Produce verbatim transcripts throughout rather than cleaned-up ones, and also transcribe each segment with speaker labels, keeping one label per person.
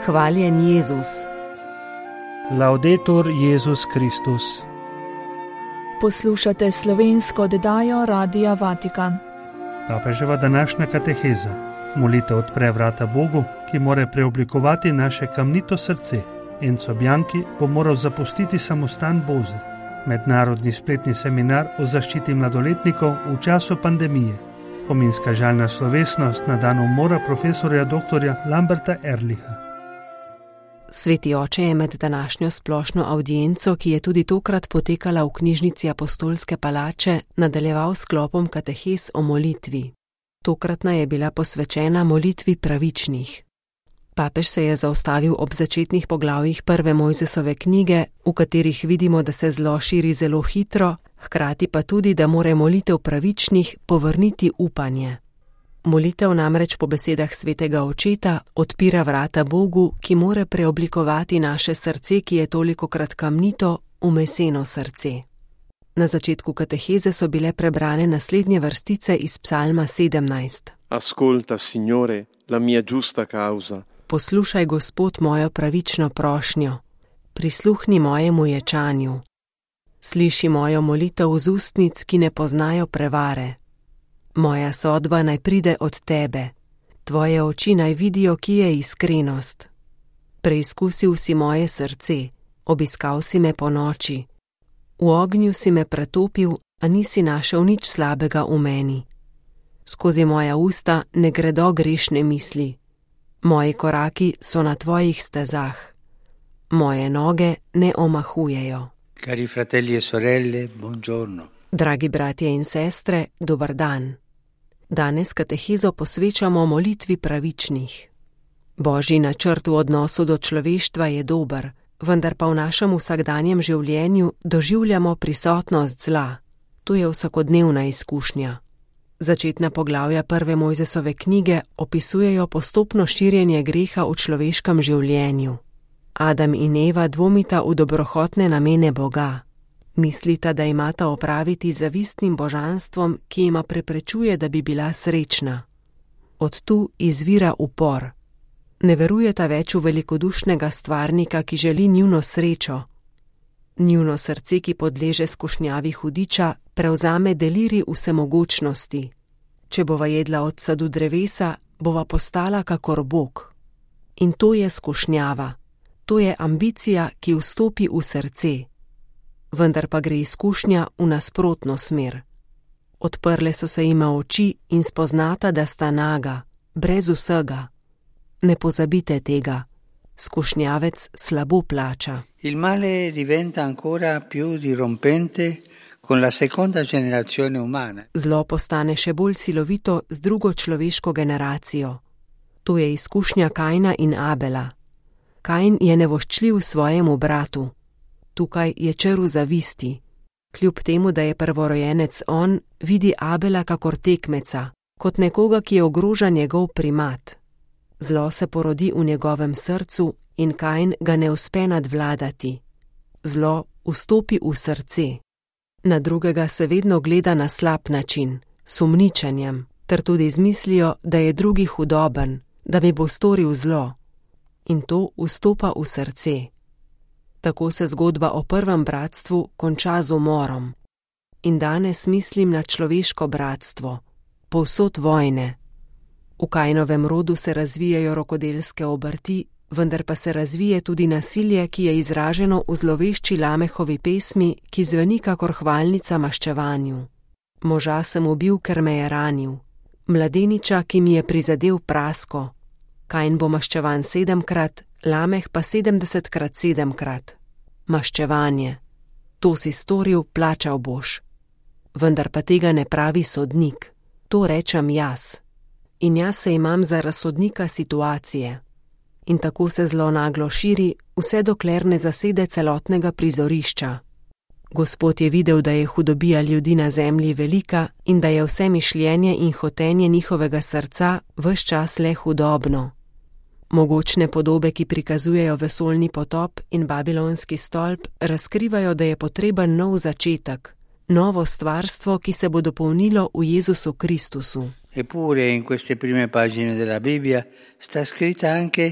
Speaker 1: Hvaljen Jezus.
Speaker 2: Laudetur Jezus Kristus.
Speaker 3: Poslušate slovensko oddajo Radia Vatikan.
Speaker 2: Papeževa današnja kateheza. Molitev odpre vrata Bogu, ki mora preoblikovati naše kamnito srce. Enzo Bianchi bo moral zapustiti samostan Boze. Mednarodni spletni seminar o zaščiti mladoletnikov v času pandemije. Pominska žalna slovesnost na dan umora profesorja doktorja Lamberta Ehrlicha.
Speaker 1: Sveti oče je med današnjo splošno avdienco, ki je tudi tokrat potekala v knjižnici Apostolske palače, nadaljeval sklopom katehez o molitvi. Tokratna je bila posvečena molitvi pravičnih. Papež se je zaustavil ob začetnih poglavjih prve Mojzesove knjige, v katerih vidimo, da se zlo širi zelo hitro, hkrati pa tudi, da mora molitev pravičnih povrniti upanje. Molitev namreč po besedah svetega očeta odpira vrata Bogu, ki mora preoblikovati naše srce, ki je tolikokrat kamnito, v meseno srce. Na začetku kateheze so bile prebrane naslednje vrstice iz psalma sedemnajst.
Speaker 4: Ascolta, Signore, la mia giusta causa.
Speaker 1: Poslušaj, Gospod, mojo pravično prošnjo. Prisluhni mojemu ječanju. Sliši mojo molitev z ustnic, ki ne poznajo prevare. Moja sodba naj pride od tebe. Tvoje oči naj vidijo, ki je iskrenost. Preizkusil si moje srce, obiskal si me po noči. V ognju si me pretopil, a nisi našel nič slabega v meni. Skozi moja usta ne gredo grešne misli. Moji koraki so na tvojih stezah. Moje noge ne omahujejo.
Speaker 5: Cari fratelli e sorelle, buongiorno.
Speaker 1: Dragi bratje in sestre, dober dan. Danes katehezo posvečamo molitvi pravičnih. Božji načrt v odnosu do človeštva je dober, vendar pa v našem vsakdanjem življenju doživljamo prisotnost zla. To je vsakodnevna izkušnja. Začetna poglavja prve Mojzesove knjige opisujejo postopno širjenje greha v človeškem življenju. Adam in Eva dvomita v dobrohotne namene Boga. Mislita, da imata opraviti z zavistnim božanstvom, ki jima preprečuje, da bi bila srečna. Od tu izvira upor. Ne verujeta več v velikodušnega stvarnika, ki želi njuno srečo. Njuno srce, ki podleže skušnjavi hudiča, prevzame deliri vsemogočnosti. Če bova jedla od sadu drevesa, bova postala kakor Bog. In to je skušnjava. To je ambicija, ki vstopi v srce. Vendar pa gre izkušnja v nasprotno smer. Odprle so se jima oči in spoznata, da sta naga, brez vsega. Ne pozabite tega. Skušnjavec slabo plača.
Speaker 5: Il male diventa ancora più dirompente con la seconda generazione umana.
Speaker 1: Zlo postane še bolj silovito z drugo človeško generacijo. To je izkušnja Kaina in Abela. Kain je nevoščljiv svojemu bratu. Tukaj je črv zavisti. Kljub temu, da je prvorojenec on, vidi Abela kakor tekmeca, kot nekoga, ki ogroža njegov primat. Zlo se porodi v njegovem srcu in Kain ga ne uspe nadvladati. Zlo vstopi v srce. Na drugega se vedno gleda na slab način, sumničenjem, ter tudi z mislijo, da je drugi hudoben, da mi bo storil zlo. In to vstopa v srce. Tako se zgodba o prvem bratstvu konča z umorom. In danes mislim na človeško bratstvo, povsod vojne. V Kainovem rodu se razvijajo rokodelske obrti, vendar pa se razvije tudi nasilje, ki je izraženo v zlovešči Lamehovi pesmi, ki zveni kakor hvalnica maščevanju. Moža sem ubil, ker me je ranil. Mladeniča, ki mi je prizadel prasko. Kain bo maščevan sedemkrat, Lameh pa sedemdesetkrat sedemkrat. Maščevanje. To si storil, plačal boš. Vendar pa tega ne pravi sodnik. To rečem jaz. In jaz se imam za razsodnika situacije. In tako se zlo naglo širi, vse dokler ne zasede celotnega prizorišča. Gospod je videl, da je hudobija ljudi na zemlji velika in da je vse mišljenje in hotenje njihovega srca ves čas le hudobno. Mogočne podobe, ki prikazujejo vesoljni potop in babilonski stolp, razkrivajo, da je potreben nov začetek, novo stvarstvo, ki se bo dopolnilo v Jezusu Kristusu.
Speaker 5: Eppure in queste prime pagine della Bibbia sta scritta anche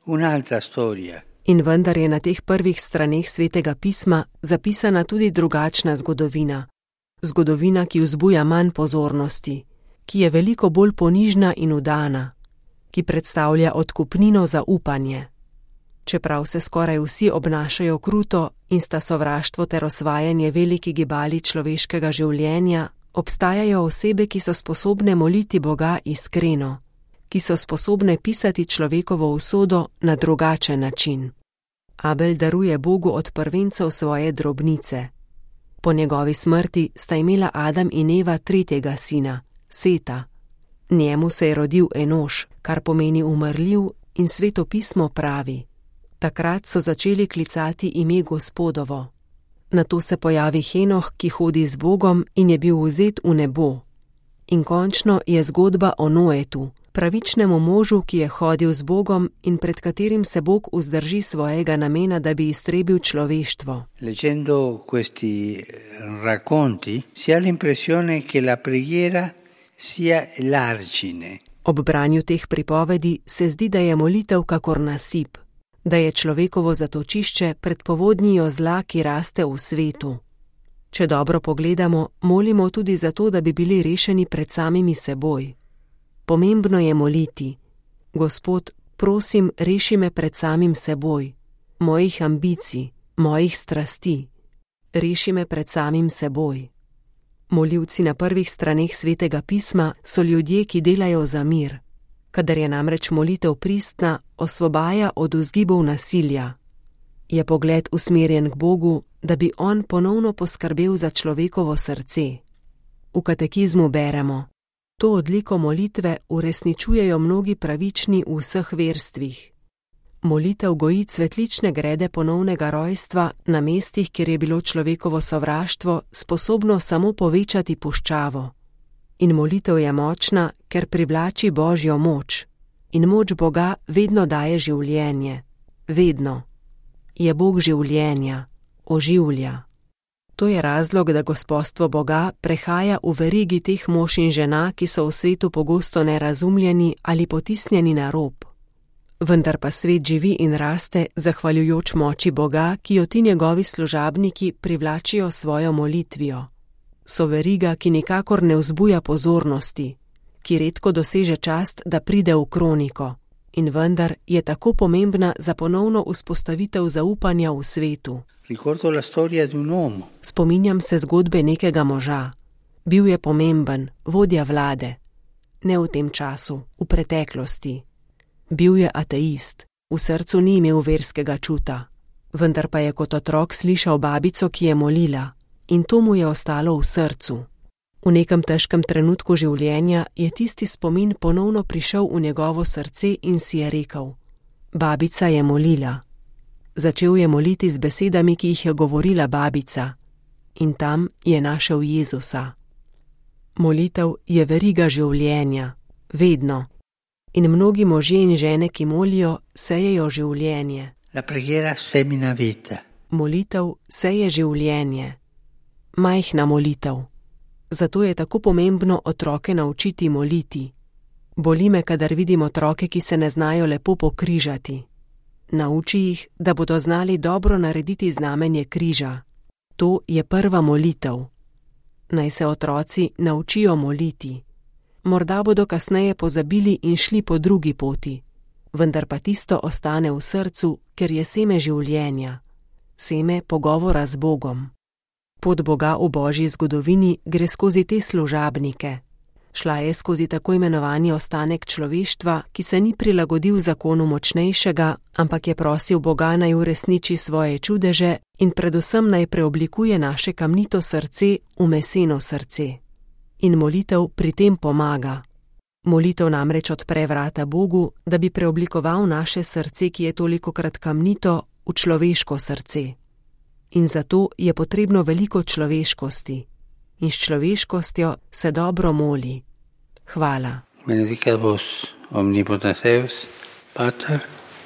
Speaker 5: un'altra storia.
Speaker 1: In vendar je na teh prvih straneh Svetega pisma zapisana tudi drugačna zgodovina. Zgodovina, ki vzbuja manj pozornosti, ki je veliko bolj ponižna in udana, ki predstavlja odkupnino za upanje. Čeprav se skoraj vsi obnašajo kruto in sta sovraštvo ter osvajanje veliki gibali človeškega življenja, obstajajo osebe, ki so sposobne moliti Boga iskreno, ki so sposobne pisati človekovo usodo na drugačen način. Abel daruje Bogu od prvencev svoje drobnice. Po njegovi smrti sta imela Adam in Eva tretjega sina, Seta. Njemu se je rodil Enoš, kar pomeni umrljiv, in Sveto pismo pravi: takrat so začeli klicati ime Gospodovo. Nato se pojavi Henoh, ki hodi z Bogom in je bil vzet v nebo. In končno je zgodba o Noetu, pravičnemu možu, ki je hodil z Bogom in pred katerim se Bog vzdrži svojega namena, da bi iztrebil človeštvo.
Speaker 5: Leggendo questi racconti si ha l'impressione che la preghiera sia l'argine.
Speaker 1: Ob branju teh pripovedi se zdi, da je molitev kakor nasip, da je človekovo zatočišče pred povodnjijo zla, ki raste v svetu. Če dobro pogledamo, molimo tudi zato, da bi bili rešeni pred samimi seboj. Pomembno je moliti: Gospod, prosim, reši me pred samim seboj, mojih ambicij, mojih strasti. Reši me pred samim seboj. Molivci na prvih straneh Svetega pisma so ljudje, ki delajo za mir. Kadar je namreč molitev pristna, osvobaja od vzgibov nasilja. Je pogled usmerjen k Bogu, da bi on ponovno poskrbel za človekovo srce. V katekizmu beremo: to odliko molitve uresničujejo mnogi pravični v vseh verstvih. Molitev goji cvetlične grede ponovnega rojstva na mestih, kjer je bilo človekovo sovraštvo sposobno samo povečati puščavo. In molitev je močna, ker privlači Božjo moč. In moč Boga vedno daje življenje. Vedno. Je Bog življenja, oživlja. To je razlog, da gospodstvo Boga prehaja v verigi teh mož in žena, ki so v svetu pogosto nerazumljeni ali potisnjeni na rob. Vendar pa svet živi in raste zahvaljujoč moči Boga, ki jo ti njegovi služabniki privlačijo svojo molitvijo. So veriga, ki nikakor ne vzbuja pozornosti, ki redko doseže čast, da pride v kroniko, in vendar je tako pomembna za ponovno vzpostavitev zaupanja v svetu.
Speaker 5: Ricordo la storia di un uomo.
Speaker 1: Spominjam se zgodbe nekega moža. Bil je pomemben, vodja vlade. Ne v tem času, v preteklosti. Bil je ateist, v srcu ni imel verskega čuta, vendar pa je kot otrok slišal babico, ki je molila, in to mu je ostalo v srcu. V nekem težkem trenutku življenja je tisti spomin ponovno prišel v njegovo srce in si je rekel: babica je molila. Začel je moliti z besedami, ki jih je govorila babica, in tam je našel Jezusa. Molitev je veriga življenja, vedno. In mnogi možje in žene, ki molijo, sejejo življenje.
Speaker 5: La preghiera semina vita.
Speaker 1: Molitev seje življenje. Majhna molitev. Zato je tako pomembno otroke naučiti moliti. Boli me, kadar vidim otroke, ki se ne znajo lepo pokrižati. Nauči jih, da bodo znali dobro narediti znamenje križa. To je prva molitev. Naj se otroci naučijo moliti. Morda bodo kasneje pozabili in šli po drugi poti, vendar pa tisto ostane v srcu, ker je seme življenja, seme pogovora z Bogom. Pot Boga v Božji zgodovini gre skozi te služabnike. Šla je skozi tako imenovani ostanek človeštva, ki se ni prilagodil zakonu močnejšega, ampak je prosil Boga, naj uresniči svoje čudeže in predvsem naj preoblikuje naše kamnito srce v meseno srce. In molitev pri tem pomaga. Molitev namreč odpre vrata Bogu, da bi preoblikoval naše srce, ki je tolikokrat kamnito, v človeško srce. In zato je potrebno veliko človeškosti. In s človeškostjo se dobro moli. Hvala.
Speaker 5: Benedicat vos omnipotens Deus, Pater,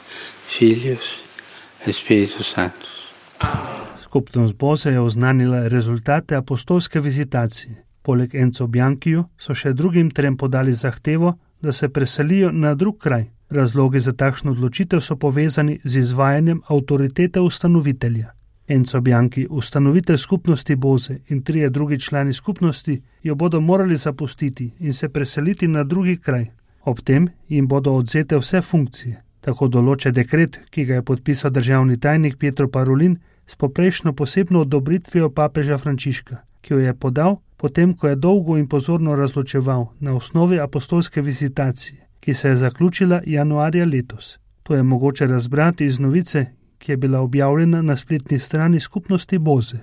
Speaker 5: Filius et Spiritus Sanctus.
Speaker 2: Skupnost Boze je oznanila rezultate apostolske vizitacije. Poleg Enzo Bianchiju so še drugim trem podali zahtevo, da se preselijo na drug kraj. Razlogi za takšno odločitev so povezani z izvajanjem avtoritete ustanovitelja. Enzo Bianchi, ustanovitelj skupnosti Boze, in trije drugi člani skupnosti jo bodo morali zapustiti in se preseliti na drugi kraj. Ob tem jim bodo odzete vse funkcije. Tako določa dekret, ki ga je podpisal državni tajnik Pietro Parolin s poprejšnjo posebno odobritvijo papeža Frančiška, ki jo je podal potem, ko je dolgo in pozorno razločeval na osnovi apostolske vizitacije, ki se je zaključila januarja letos. To je mogoče razbrati iz novice, ki je bila objavljena na spletni strani skupnosti Boze.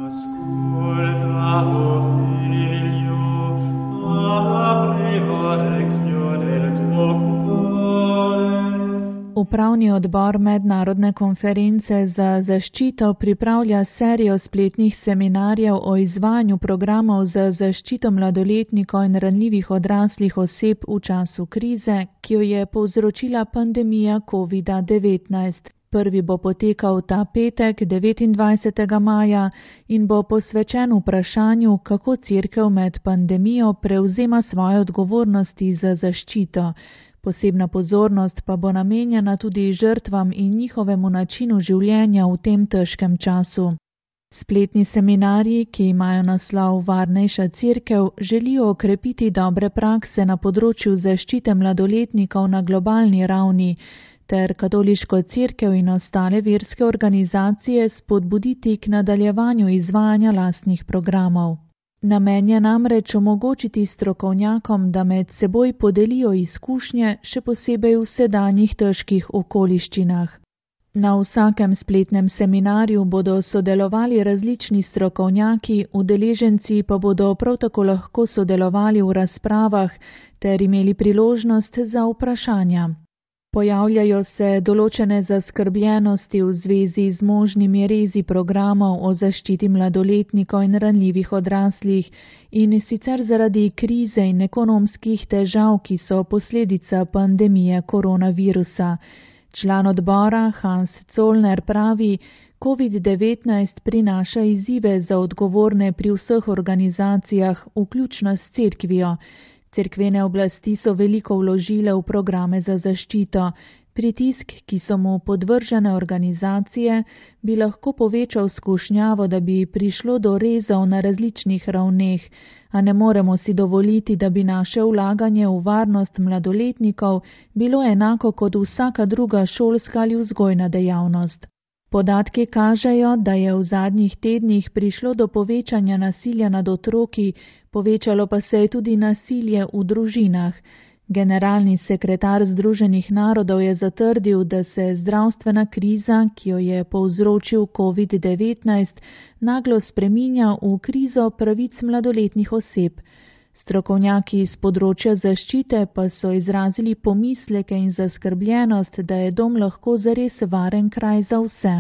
Speaker 3: Upravni odbor Mednarodne konference za zaščito pripravlja serijo spletnih seminarjev o izvajanju programov za zaščito mladoletnikov in ranljivih odraslih oseb v času krize, ki jo je povzročila pandemija covid devetnajst. Prvi bo potekal ta petek, devetindvajsetega maja, in bo posvečen vprašanju, kako Cerkev med pandemijo prevzema svoje odgovornosti za zaščito. Posebna pozornost pa bo namenjena tudi žrtvam in njihovemu načinu življenja v tem težkem času. Spletni seminarji, ki imajo naslov Varnejša Cerkev, želijo okrepiti dobre prakse na področju zaščite mladoletnikov na globalni ravni ter katoliško cerkev in ostale verske organizacije spodbuditi k nadaljevanju izvajanja lastnih programov. Namen je namreč omogočiti strokovnjakom, da med seboj podelijo izkušnje, še posebej v sedanjih težkih okoliščinah. Na vsakem spletnem seminarju bodo sodelovali različni strokovnjaki, udeleženci pa bodo prav tako lahko sodelovali v razpravah ter imeli priložnost za vprašanja. Pojavljajo se določene zaskrbljenosti v zvezi z možnimi rezi programov o zaščiti mladoletnikov in ranljivih odraslih in sicer zaradi krize in ekonomskih težav, ki so posledica pandemije koronavirusa. Član odbora Hans Zollner pravi, covid devetnajst prinaša izzive za odgovorne pri vseh organizacijah, vključno s cerkvijo. Cerkvene oblasti so veliko vložile v programe za zaščito. Pritisk, ki so mu podvržene organizacije, bi lahko povečal skušnjavo, da bi prišlo do rezov na različnih ravneh, a ne moremo si dovoliti, da bi naše vlaganje v varnost mladoletnikov bilo enako kot vsaka druga šolska ali vzgojna dejavnost. Podatki kažejo, da je v zadnjih tednih prišlo do povečanja nasilja nad otroki, povečalo pa se je tudi nasilje v družinah. Generalni sekretar Združenih narodov je zatrdil, da se zdravstvena kriza, ki jo je povzročil covid devetnajst, naglo spreminja v krizo pravic mladoletnih oseb. Strokovnjaki iz področja zaščite pa so izrazili pomisleke in zaskrbljenost, da je dom lahko zares varen kraj za vse.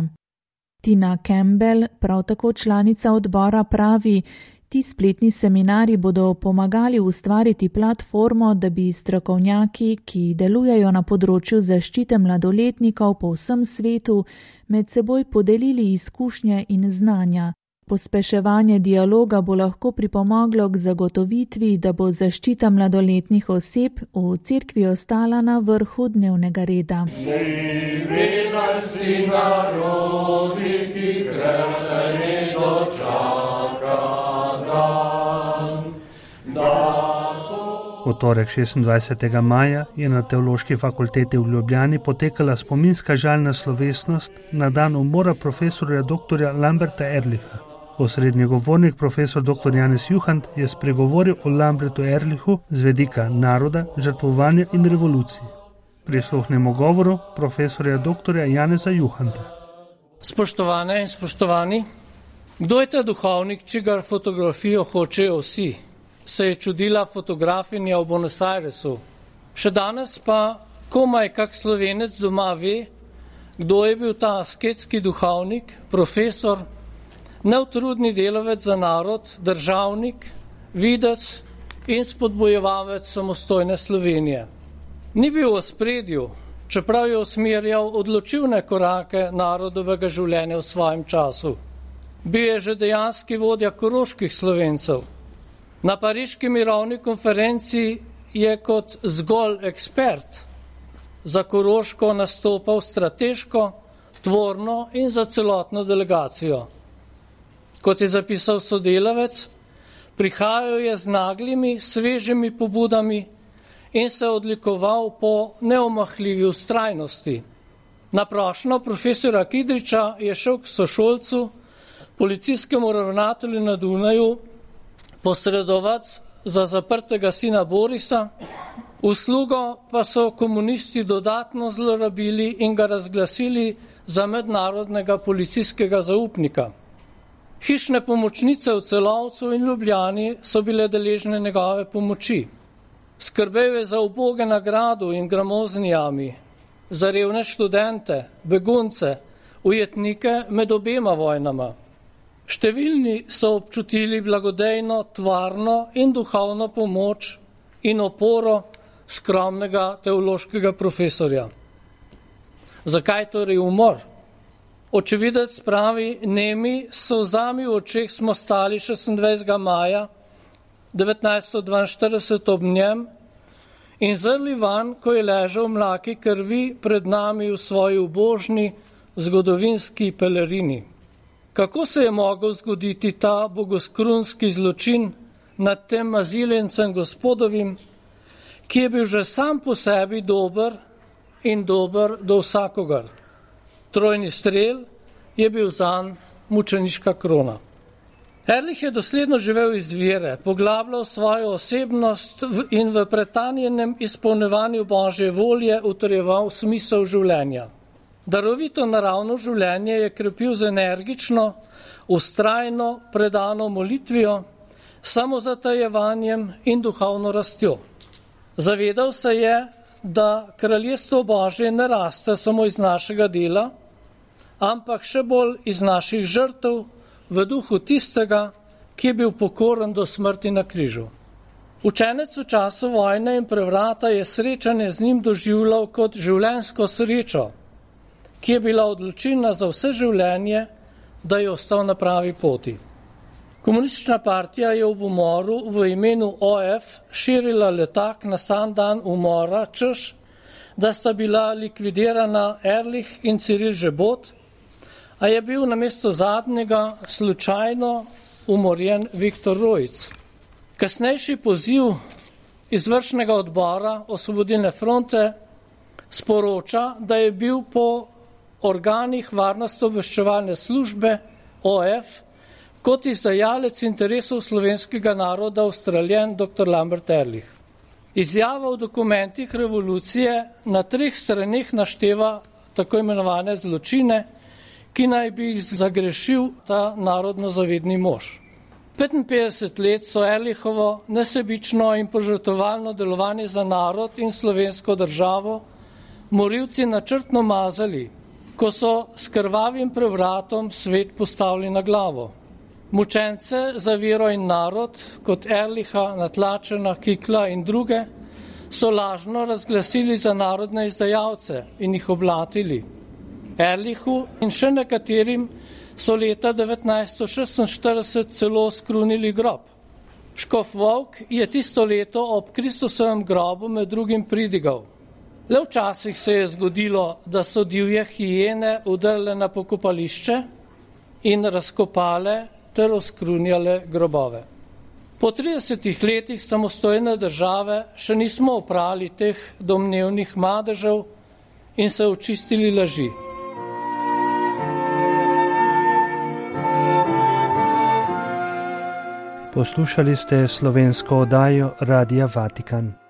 Speaker 3: Tina Campbell, prav tako članica odbora, pravi, ti spletni seminarji bodo pomagali ustvariti platformo, da bi strokovnjaki, ki delujejo na področju zaščite mladoletnikov po vsem svetu, med seboj podelili izkušnje in znanja. Pospeševanje dialoga bo lahko pripomoglo k zagotovitvi, da bo zaščita mladoletnih oseb v cerkvi ostala na vrhu dnevnega reda.
Speaker 2: V torek šestindvajsetega maja je na Teološki fakulteti v Ljubljani potekala spominska žalna slovesnost na dan umora profesorja doktorja Lamberta Ehrlicha. Osrednji govornik, profesor doktor Janez Juhant, je spregovoril o Lambertu Ehrlichu z vidika naroda, žrtvovanja in revolucije. Prisluhnemo govoru profesorja doktorja Janeza Juhanta.
Speaker 6: Spoštovane in spoštovani, kdo je ta duhovnik, čigar fotografijo hočejo vsi? Se je čudila fotografinja v Buenos Airesu. Še danes pa komaj kak Slovenec doma ve, kdo je bil ta asketski duhovnik, profesor, neutrudni delavec za narod, državnik, videc in spodbojevalec samostojne Slovenije. Ni bil v ospredju, čeprav je usmerjal odločilne korake narodovega življenja v svojem času. Bil je že dejanski vodja koroških Slovencev. Na pariški mirovni konferenci je kot zgolj ekspert za Koroško nastopal strateško, tvorno in za celotno delegacijo. Kot je zapisal sodelavec, prihajal je z naglimi, svežimi pobudami in se odlikoval po neomahljivi vztrajnosti. Na prošnjo profesora Kidriča je šel k sošolcu, policijskemu ravnatelju na Dunaju, posredovac za zaprtega sina Borisa, uslugo pa so komunisti dodatno zlorabili in ga razglasili za mednarodnega policijskega zaupnika. Hišne pomočnice v Celovcu in Ljubljani so bile deležne njegove pomoči. Skrbel je za uboge na gradu in gramozni jami, za revne študente, begunce, ujetnike med obema vojnama. Številni so občutili blagodejno, tvarno in duhovno pomoč in oporo skromnega teološkega profesorja. Zakaj torej umor? Očividec pravi, nemi s solzami v očeh smo stali šestindvajsetega maja devetnajststo dvainštirideset ob njem in zrli van, ko je ležal v mlaki krvi pred nami v svoji ubožni zgodovinski pelerini. Kako se je mogel zgoditi ta bogoskrunski zločin nad tem mazilencem gospodovim, ki je bil že sam po sebi dober in dober do vsakogar. Trojni strel je bil zanj mučeniška krona. Ehrlich je dosledno živel iz vere, poglabljal svojo osebnost in v pretanjenem izpolnjevanju Božje volje utrjeval smisel življenja. Darovito naravno življenje je krepil z energično, ustrajno, predano molitvijo, samozatajevanjem in duhovno rastjo. Zavedal se je, da kraljestvo Božje ne raste samo iz našega dela, ampak še bolj iz naših žrtev v duhu tistega, ki je bil pokoren do smrti na križu. Učenec v času vojne in prevrata je srečanje z njim doživljal kot življenjsko srečo, ki je bila odločilna za vse življenje, da je ostal na pravi poti. Komunistična partija je ob umoru v imenu O F širila letak na sam dan umora, češ, da sta bila likvidirana Ehrlich in Ciril Žebot, a je bil namesto zadnjega slučajno umorjen Viktor Rojc. Kasnejši poziv izvršnega odbora Osvobodilne fronte sporoča, da je bil po organih varnostno-obveščevalne službe O F kot izdajalec interesov slovenskega naroda ustreljen dr. Lambert Ehrlich. Izjava v dokumentih revolucije na treh straneh našteva tako imenovane zločine, ki naj bi jih zagrešil ta narodno-zavedni mož. petinpetdeset let so Ehrlichovo nesebično in požrtvovalno delovanje za narod in slovensko državo morilci načrtno mazali, ko so s krvavim prevratom svet postavili na glavo. Mučence za vero in narod, kot Ehrlicha, Natlačena, Kikla in druge, so lažno razglasili za narodne izdajalce in jih oblatili. Ehrlichu in še nekaterim so leta devetnajststo šestinštirideset celo skrunili grob. Škof Volk je tisto leto ob Kristusovem grobu med drugim pridigal. Le včasih se je zgodilo, da so divje hijene udrle na pokopališče in razkopale ter oskrunjale grobove. Po tridesetih letih samostojne države še nismo oprali teh domnevnih madežev in se očistili laži.
Speaker 2: Poslušali ste slovensko oddajo Radia Vatikan.